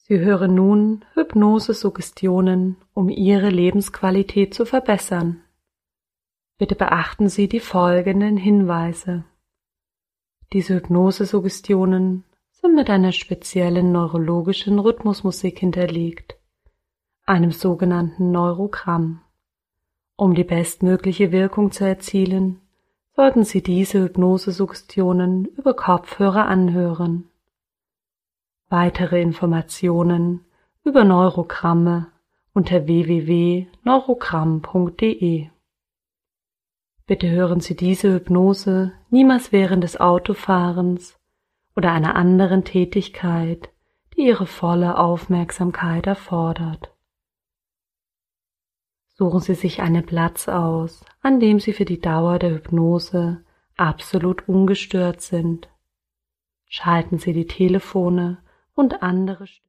Sie hören nun Hypnose-Suggestionen, um Ihre Lebensqualität zu verbessern. Bitte beachten Sie die folgenden Hinweise. Diese Hypnose-Suggestionen sind mit einer speziellen neurologischen Rhythmusmusik hinterlegt, einem sogenannten Neurogramm. Um die bestmögliche Wirkung zu erzielen, sollten Sie diese Hypnose-Suggestionen über Kopfhörer anhören. Weitere Informationen über Neurogramme unter www.neurogramm.de. Bitte hören Sie diese Hypnose niemals während des Autofahrens oder einer anderen Tätigkeit, die Ihre volle Aufmerksamkeit erfordert. Suchen Sie sich einen Platz aus, an dem Sie für die Dauer der Hypnose absolut ungestört sind. Schalten Sie die Telefone und andere